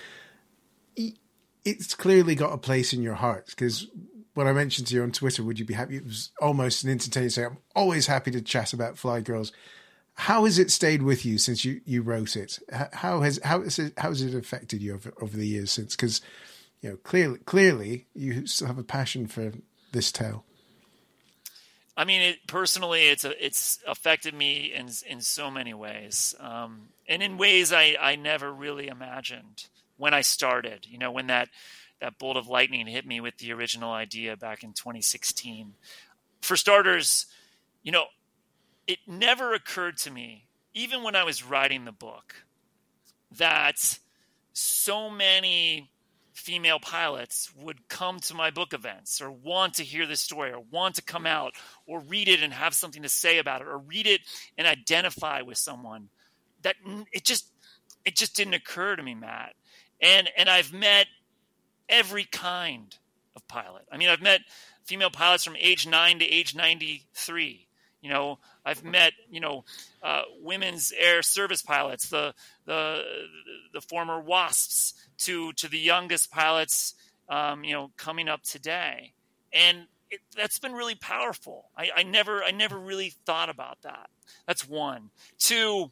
It's clearly got a place in your heart, because when I mentioned to you on Twitter, would you be happy? It was almost an instantaneous say, I'm always happy to chat about Fly Girls. How has it stayed with you since you wrote it? How has it affected you over the years since? Because clearly you still have a passion for this tale. I mean, personally, it's affected me in so many ways, and in ways I never really imagined when I started. You know, when that bolt of lightning hit me with the original idea back in 2016. For starters, you know, it never occurred to me, even when I was writing the book, that so many female pilots would come to my book events or want to hear this story or want to come out or read it and have something to say about it or read it and identify with someone. That it just didn't occur to me, Matt. And I've met every kind of pilot. I mean, I've met female pilots from age 9 to age 93. You know, I've met, women's air service pilots, the former WASPs to the youngest pilots, coming up today. And that's been really powerful. I never really thought about that. That's one. Two,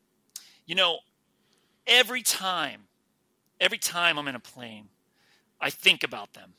every time I'm in a plane, I think about them.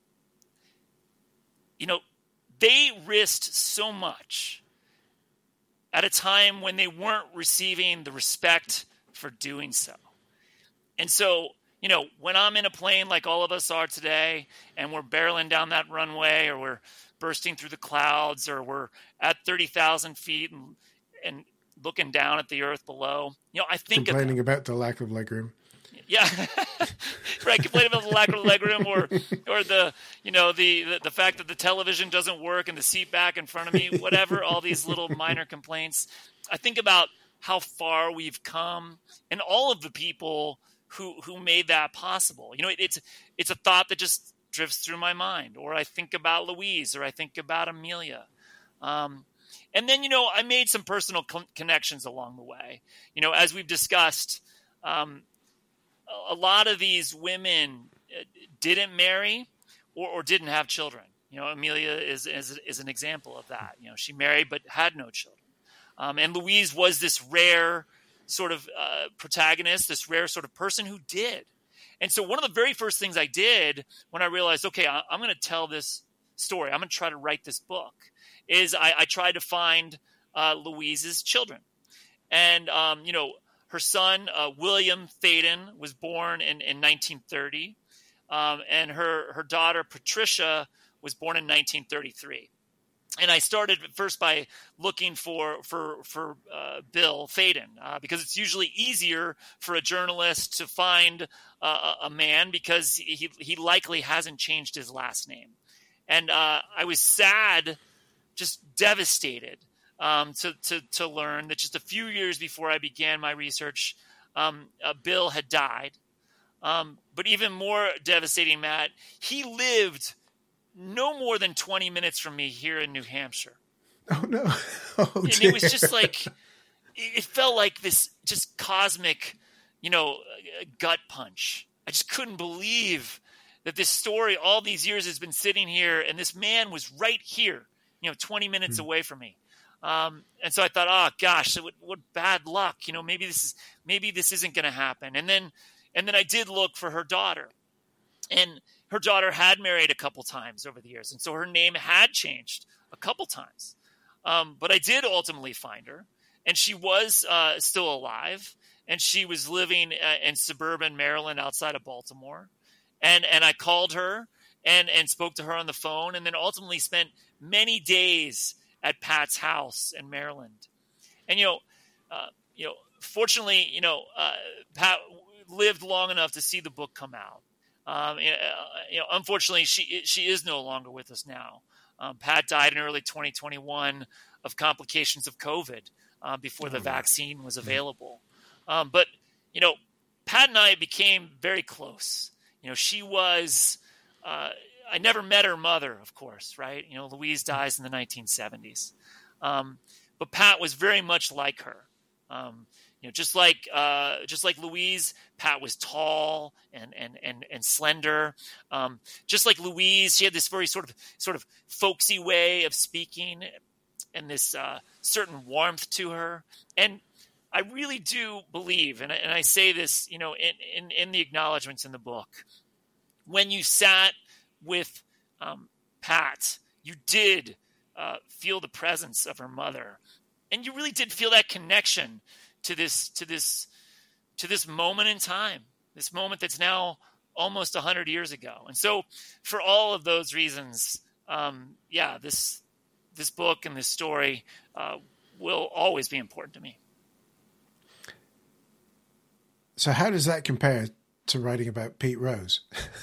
They risked so much at a time when they weren't receiving the respect for doing so. And so, when I'm in a plane like all of us are today, and we're barreling down that runway, or we're bursting through the clouds, or we're at 30,000 feet and looking down at the earth below, I think complaining about the lack of legroom. Yeah, right. Complain about the lack of legroom, or the fact that the television doesn't work and the seat back in front of me, whatever. All these little minor complaints. I think about how far we've come, and all of the people who made that possible. It's a thought that just drifts through my mind, or I think about Louise, or I think about Amelia. And then, I made some personal connections along the way. As we've discussed, a lot of these women didn't marry or didn't have children. Amelia is an example of that. She married but had no children. And Louise was this rare sort of protagonist, this rare sort of person who did. And so one of the very first things I did when I realized, okay, I'm going to tell this story, I'm going to try to write this book, is I tried to find Louise's children. And, her son, William Thaden, was born in 1930. And her daughter, Patricia, was born in 1933. And I started first by looking for Bill Thaden, because it's usually easier for a journalist to find a man because he likely hasn't changed his last name. And I was sad, just devastated, to learn that just a few years before I began my research, Bill had died. But even more devastating, Matt, he lived no more than 20 minutes from me here in New Hampshire. Oh, no. And it was just like, it felt like this just cosmic, gut punch. I just couldn't believe that this story all these years has been sitting here, and this man was right here, 20 minutes away from me. And so I thought, oh gosh, what bad luck. Maybe this isn't going to happen. And then I did look for her daughter, and her daughter had married a couple times over the years. And so her name had changed a couple times. But I did ultimately find her, and she was still alive, and she was living in suburban Maryland outside of Baltimore. And I called her and spoke to her on the phone, and then ultimately spent many days at Pat's house in Maryland. And, fortunately, Pat lived long enough to see the book come out. Unfortunately, she is no longer with us now. Pat died in early 2021 of complications of COVID before the vaccine was available. But Pat and I became very close. She was, I never met her mother, of course, right? Louise dies in the 1970s. But Pat was very much like her. Just like Louise, Pat was tall and slender. Just like Louise, she had this very sort of folksy way of speaking, and this certain warmth to her. And I really do believe, and I say this, in the acknowledgments in the book, when you sat with Pat, you did feel the presence of her mother. And you really did feel that connection to this moment in time, this moment that's now almost 100 years ago. And so for all of those reasons, this book and this story will always be important to me. So how does that compare to writing about Pete Rose?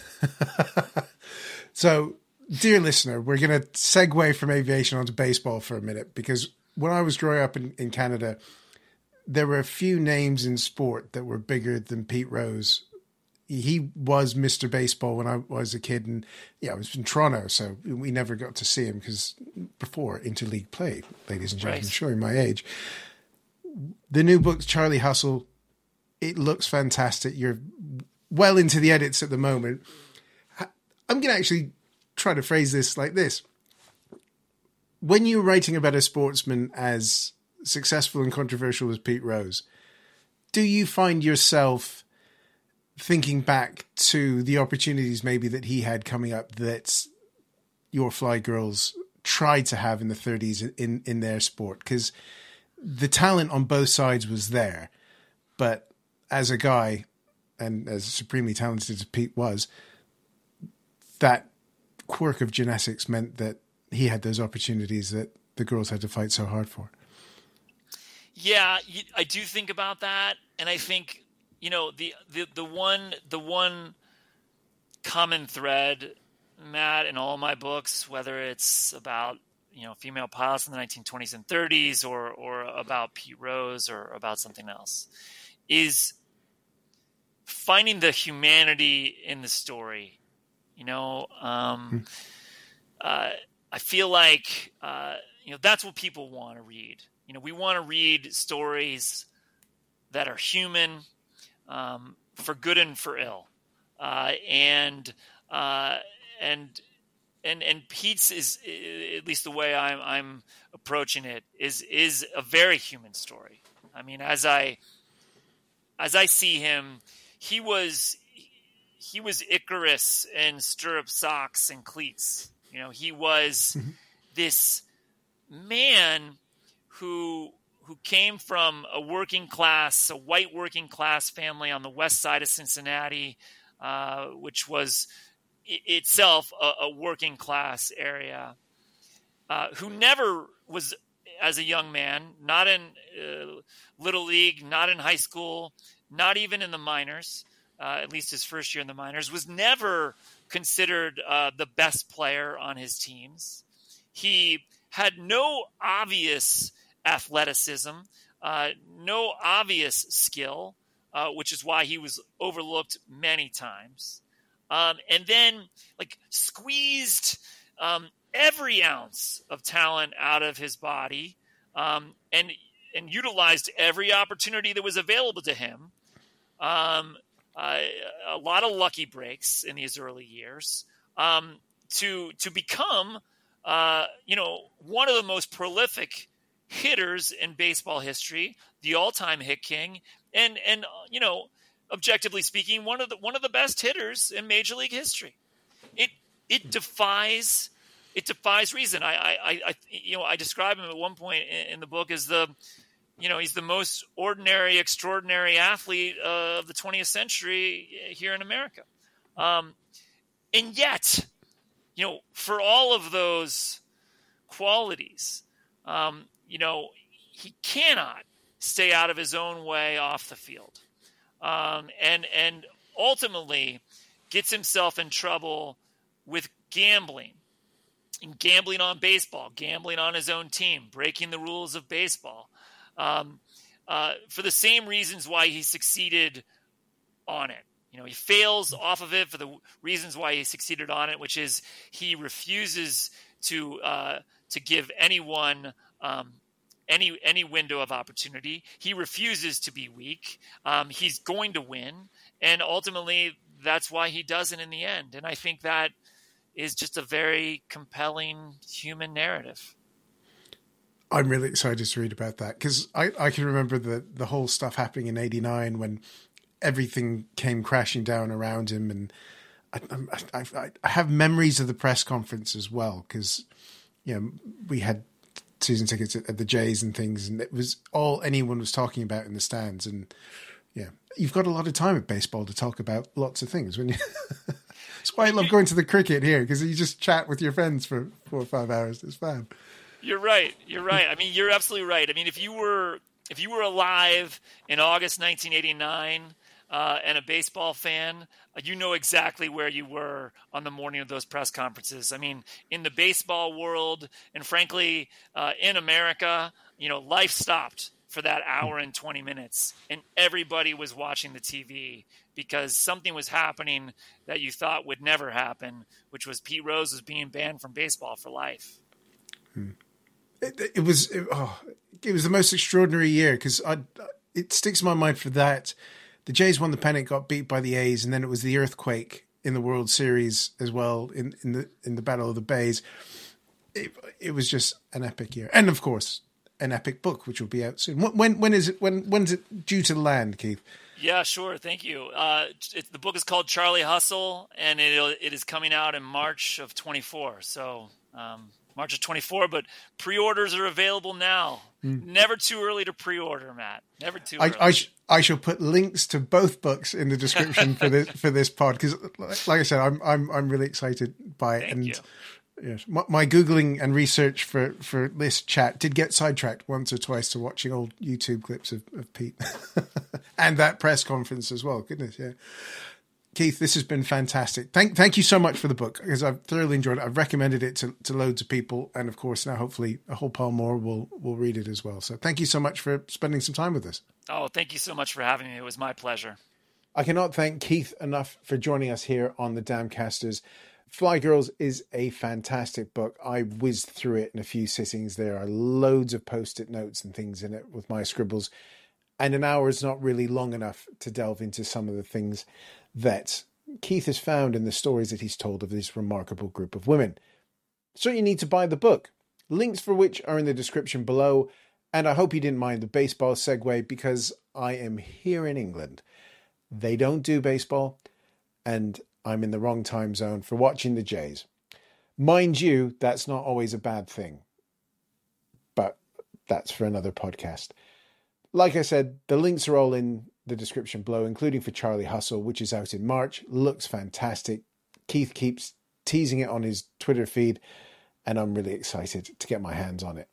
So, dear listener, we're going to segue from aviation onto baseball for a minute, because when I was growing up in Canada, there were a few names in sport that were bigger than Pete Rose. He was Mr. Baseball when I was a kid, and I was in Toronto, so we never got to see him because before interleague play, ladies and gentlemen, Right. showing my age. The new book, Charlie Hustle, it looks fantastic. You're well into the edits at the moment. I'm going to actually try to phrase this like this. When you're writing about a sportsman as successful and controversial as Pete Rose, do you find yourself thinking back to the opportunities maybe that he had coming up that your Fly Girls tried to have in the 30s in their sport? Because the talent on both sides was there, but as a guy, and as supremely talented as Pete was, that quirk of genetics meant that he had those opportunities that the girls had to fight so hard for. Yeah, I do think about that, and I think the one common thread, Matt, in all my books, whether it's about female pilots in the 1920s and 30s, or about Pete Rose, or about something else, is finding the humanity in the story. I feel like that's what people want to read. We want to read stories that are human, for good and for ill, and Pete's is, at least the way I'm approaching it, is a very human story. I mean, as I see him, he was Icarus in stirrup socks and cleats. He was this man who came from a white working class family on the west side of Cincinnati, which was itself a working class area, who never was, as a young man, not in Little League, not in high school, not even in the minors, at least his first year in the minors, was never considered the best player on his teams. He had no obvious athleticism, no obvious skill, which is why he was overlooked many times. And then squeezed every ounce of talent out of his body, and utilized every opportunity that was available to him. A lot of lucky breaks in these early years, to become one of the most prolific hitters in baseball history, the all-time hit king, and objectively speaking, one of the best hitters in Major League history. It defies reason. I describe him at one point in the book as he's the most ordinary, extraordinary athlete of the 20th century here in America. And yet, for all of those qualities, he cannot stay out of his own way off the field. And ultimately gets himself in trouble with gambling, and gambling on baseball, gambling on his own team, breaking the rules of baseball, for the same reasons why he succeeded on it. He fails off of it for the reasons why he succeeded on it, which is he refuses to give anyone any window of opportunity. He refuses to be weak. He's going to win, and ultimately that's why he doesn't in the end. And I think that is just a very compelling human narrative. I'm really excited to read about that, because I can remember the whole stuff happening in '89 when everything came crashing down around him, and I have memories of the press conference as well, because we had season tickets at the Jays and things, and it was all anyone was talking about in the stands. And you've got a lot of time at baseball to talk about lots of things. When you, that's why I love going to the cricket here, because you just chat with your friends for 4 or 5 hours. It's fun. You're right. I mean, you're absolutely right. I mean, if you were alive in August 1989 and a baseball fan, you know exactly where you were on the morning of those press conferences. I mean, in the baseball world, and frankly, in America, life stopped for that hour and 20 minutes, and everybody was watching the TV because something was happening that you thought would never happen, which was Pete Rose was being banned from baseball for life. It was the most extraordinary year, because it sticks in my mind for that. The Jays won the pennant, got beat by the A's, and then it was the earthquake in the World Series as well in the Battle of the Bays. It was just an epic year, and of course, an epic book which will be out soon. When's it due to land, Keith? Yeah, sure. Thank you. The book is called Charlie Hustle, and it is coming out in March of 24. So March of 24, but pre-orders are available now. Never too early to pre-order, Matt. Never too early. I shall put links to both books in the description for this pod, because, like I said, I'm really excited by it. Thank you. Yes, my Googling and research for this chat did get sidetracked once or twice to watching old YouTube clips of Pete and that press conference as well. Goodness, yeah. Keith, this has been fantastic. Thank you so much for the book, because I've thoroughly enjoyed it. I've recommended it to loads of people, and of course now hopefully a whole pile more will read it as well. So thank you so much for spending some time with us. Oh, thank you so much for having me. It was my pleasure. I cannot thank Keith enough for joining us here on the Damcasters. Fly Girls is a fantastic book. I whizzed through it in a few sittings. There are loads of post-it notes and things in it with my scribbles, and an hour is not really long enough to delve into some of the things that Keith has found in the stories that he's told of this remarkable group of women. So you need to buy the book, links for which are in the description below. And I hope you didn't mind the baseball segue, because I am here in England. They don't do baseball, and I'm in the wrong time zone for watching the Jays. Mind you, that's not always a bad thing, but that's for another podcast. Like I said, the links are all in the description below, including for Charlie Hustle, which is out in March. Looks fantastic. Keith keeps teasing it on his Twitter feed, and I'm really excited to get my hands on it.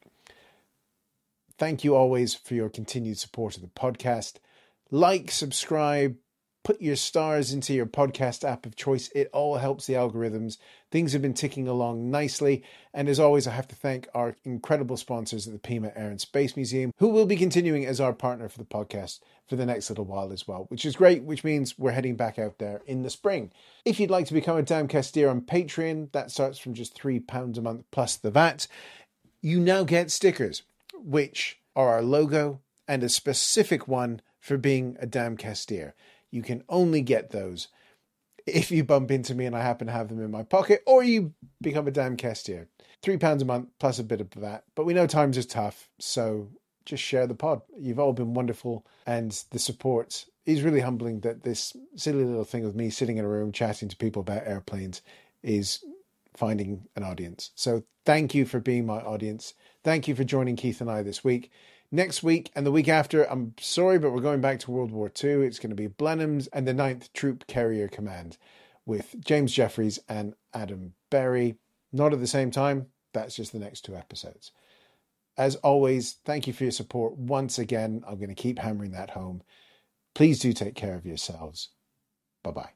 Thank you always for your continued support of the podcast. Like, subscribe, put your stars into your podcast app of choice. It all helps the algorithms. Things have been ticking along nicely. And as always, I have to thank our incredible sponsors at the Pima Air and Space Museum, who will be continuing as our partner for the podcast for the next little while as well, which is great, which means we're heading back out there in the spring. If you'd like to become a Damcasteer on Patreon, that starts from just £3 a month plus the VAT. You now get stickers, which are our logo and a specific one for being a Damcasteer. You can only get those if you bump into me and I happen to have them in my pocket, or you become a Damcasteer. £3 a month plus a bit of that. But we know times are tough, so just share the pod. You've all been wonderful, and the support is really humbling that this silly little thing with me sitting in a room chatting to people about airplanes is finding an audience. So thank you for being my audience. Thank you for joining Keith and I this week. Next week and the week after, I'm sorry, but we're going back to World War II. It's going to be Blenheim's and the 9th Troop Carrier Command with James Jeffries and Adam Berry. Not at the same time. That's just the next 2 episodes. As always, thank you for your support. Once again, I'm going to keep hammering that home. Please do take care of yourselves. Bye-bye.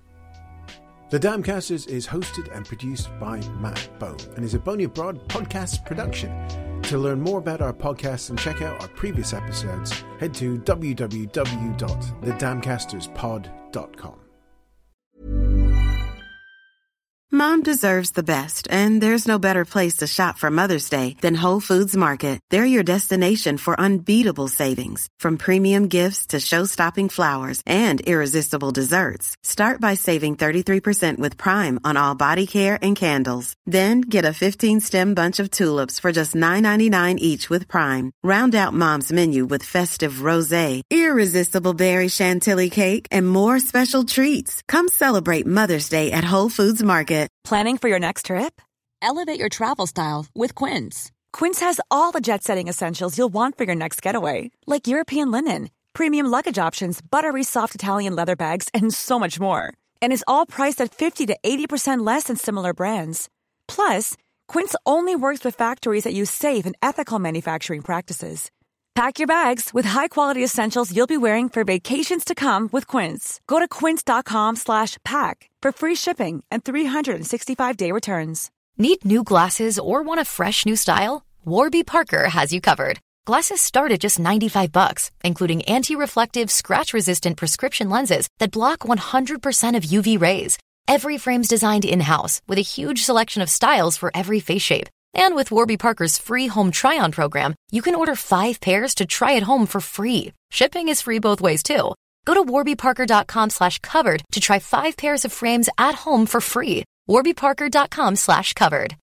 The Damcasters is hosted and produced by Matt Bow and is a Boney Abroad podcast production. To learn more about our podcast and check out our previous episodes, head to www.thedamcasterspod.com. Mom deserves the best, and there's no better place to shop for Mother's Day than Whole Foods Market. They're your destination for unbeatable savings, from premium gifts to show-stopping flowers and irresistible desserts. Start by saving 33% with Prime on all body care and candles. Then get a 15-stem bunch of tulips for just $9.99 each with Prime. Round out Mom's menu with festive rosé, irresistible berry chantilly cake, and more special treats. Come celebrate Mother's Day at Whole Foods Market. Planning for your next trip? Elevate your travel style with Quince. Quince has all the jet-setting essentials you'll want for your next getaway, like European linen, premium luggage options, buttery soft Italian leather bags, and so much more. And is all priced at 50 to 80% less than similar brands. Plus, Quince only works with factories that use safe and ethical manufacturing practices. Pack your bags with high-quality essentials you'll be wearing for vacations to come with Quince. Go to quince.com/pack for free shipping and 365-day returns. Need new glasses or want a fresh new style? Warby Parker has you covered. Glasses start at just $95, including anti-reflective, scratch-resistant prescription lenses that block 100% of UV rays. Every frame's designed in-house with a huge selection of styles for every face shape. And with Warby Parker's free home try-on program, you can order 5 pairs to try at home for free. Shipping is free both ways, too. Go to warbyparker.com/covered to try 5 pairs of frames at home for free. warbyparker.com/covered.